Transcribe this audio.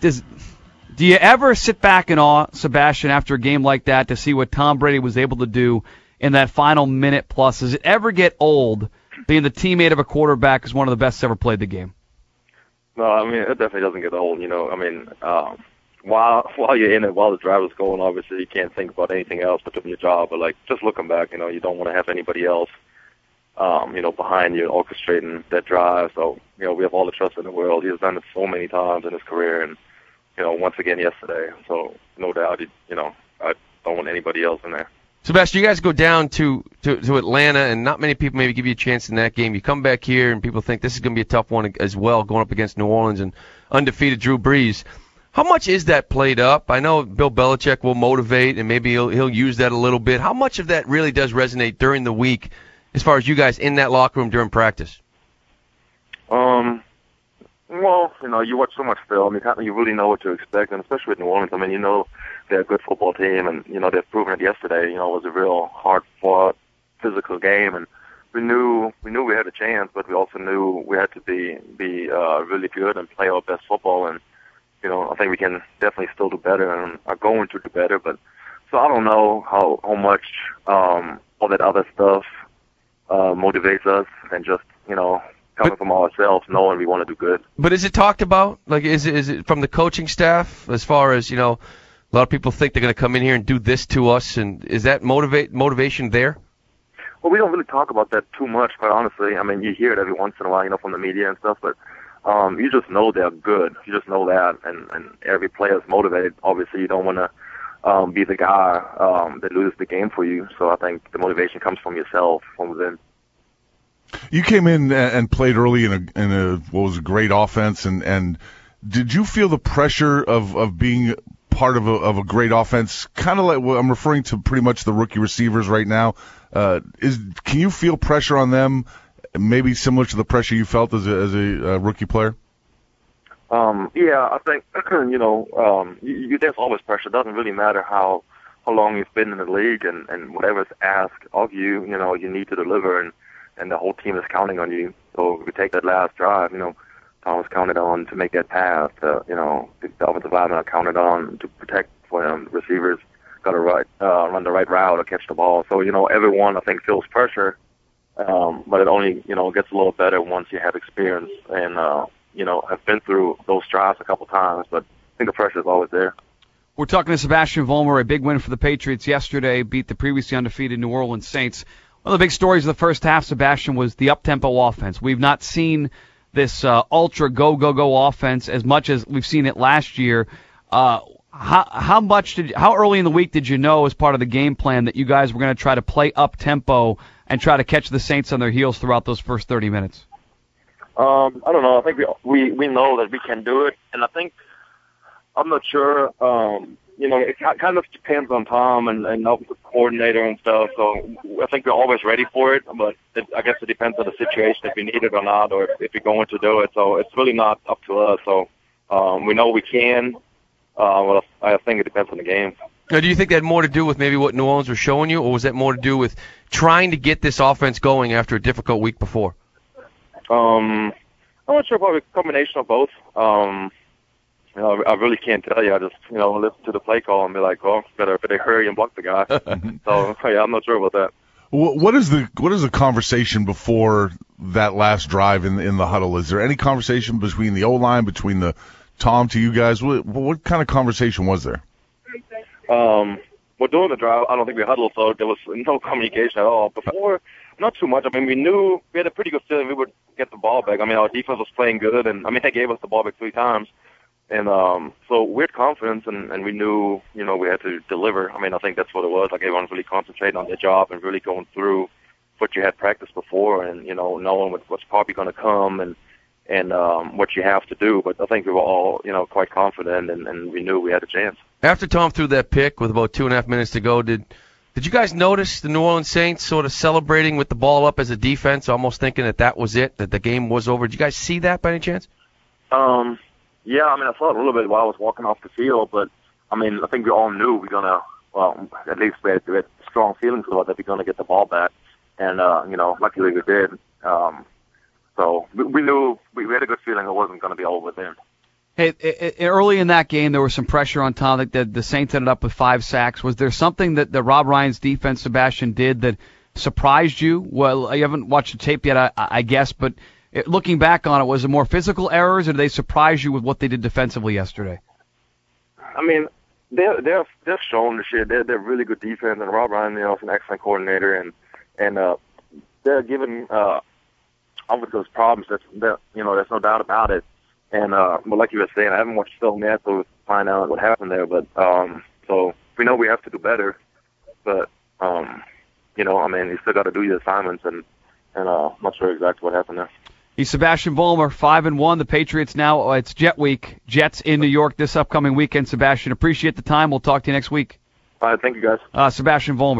Do you ever sit back in awe, Sebastian, after a game like that to see what Tom Brady was able to do in that final minute plus? Does it ever get old being the teammate of a quarterback who's one of the best ever played the game? No, I mean, it definitely doesn't get old, I mean, while you're in it, while the drive is going, obviously you can't think about anything else but doing your job. But, just looking back, you don't want to have anybody else, behind you orchestrating that drive. So, we have all the trust in the world. He's done it so many times in his career, and once again yesterday. So no doubt, I don't want anybody else in there. Sebastian, you guys go down to Atlanta, and not many people maybe give you a chance in that game. You come back here, and people think this is going to be a tough one as well, going up against New Orleans and undefeated Drew Brees. How much is that played up? I know Bill Belichick will motivate, and maybe he'll use that a little bit. How much of that really does resonate during the week as far as you guys in that locker room during practice? Well, you watch so much film, you really know what to expect, and especially with New Orleans, I mean, they're a good football team, and, they've proven it yesterday, it was a real hard-fought, physical game, and we knew we had a chance, but we also knew we had to be really good and play our best football, and, I think we can definitely still do better, and are going to do better, but, so I don't know how much, all that other stuff, motivates us, and just, coming from ourselves, knowing we want to do good. But is it talked about? Is it from the coaching staff as far as, a lot of people think they're going to come in here and do this to us, and is that motivation there? Well, we don't really talk about that too much, quite honestly. I mean, you hear it every once in a while, from the media and stuff, but you just know they're good. You just know that, and every player is motivated. Obviously, you don't want to be the guy that loses the game for you, so I think the motivation comes from yourself, from within. You came in and played early in a what was a great offense, and did you feel the pressure of being part of a great offense? Kind of like I'm referring to pretty much the rookie receivers right now. Can you feel pressure on them, maybe similar to the pressure you felt as a rookie player? Yeah, I think there's always pressure. It doesn't really matter how long you've been in the league, and whatever's asked of you, you need to deliver, and the whole team is counting on you. So if we take that last drive, Tom was counted on to make that pass. The offensive linemen are counted on to protect for him. The receivers got to run the right route or catch the ball. So, everyone, I think, feels pressure, but it only, gets a little better once you have experience and, have been through those drives a couple times. But I think the pressure is always there. We're talking to Sebastian Vollmer, a big win for the Patriots yesterday, beat the previously undefeated New Orleans Saints. One of the big stories of the first half, Sebastian, was the up-tempo offense. We've not seen this ultra go offense as much as we've seen it last year. How early in the week did you know as part of the game plan that you guys were going to try to play up-tempo and try to catch the Saints on their heels throughout those first 30 minutes? I don't know. I think we know that we can do it, and I think I'm not sure. It kind of depends on Tom and the coordinator and stuff. So I think we're always ready for it, but I guess it depends on the situation if we need it or not, or if we're going to do it. So it's really not up to us. So we know we can. Well, I think it depends on the game. Now, do you think that had more to do with maybe what New Orleans was showing you, or was that more to do with trying to get this offense going after a difficult week before? I'm not sure, probably a combination of both. I really can't tell you. I just, listen to the play call and be like, well, better hurry and block the guy. So, yeah, I'm not sure about that. What is the conversation before that last drive in the huddle? Is there any conversation between the O-line, between the Tom to you guys? What kind of conversation was there? Well, during the drive, I don't think we huddled, so there was no communication at all. Before, not too much. I mean, we had a pretty good feeling we would get the ball back. I mean, our defense was playing good, and, they gave us the ball back 3 times. And so we had confidence, and we knew, we had to deliver. I mean, I think that's what it was. Like, everyone's really concentrating on their job and really going through what you had practiced before and, knowing what's probably going to come and what you have to do. But I think we were all, quite confident, and we knew we had a chance. After Tom threw that pick with about 2.5 minutes to go, did you guys notice the New Orleans Saints sort of celebrating with the ball up as a defense, almost thinking that was it, that the game was over? Did you guys see that by any chance? Yeah, I mean, I saw it a little bit while I was walking off the field, but, I think we all knew we're going to, well, at least we had strong feelings about that we're going to get the ball back, and, luckily we did. So we knew, we had a good feeling it wasn't going to be over then. Early in that game, there was some pressure on Tom. The Saints ended up with 5 sacks. Was there something that Rob Ryan's defense, Sebastian, did that surprised you? Well, you haven't watched the tape yet, I guess, but looking back on it, was it more physical errors, or did they surprise you with what they did defensively yesterday? I mean, they're showing the shit. They're really good defense, and Rob Ryan, is an excellent coordinator, and they're giving offensive problems. There's no doubt about it. And but like you were saying, I haven't watched film yet, so we'll find out what happened there. But so we know we have to do better. But you still got to do your assignments, and I'm not sure exactly what happened there. He's Sebastian Vollmer, 5-1. The Patriots now, it's Jet Week. Jets in New York this upcoming weekend. Sebastian, appreciate the time. We'll talk to you next week. All right, thank you, guys. Sebastian Vollmer.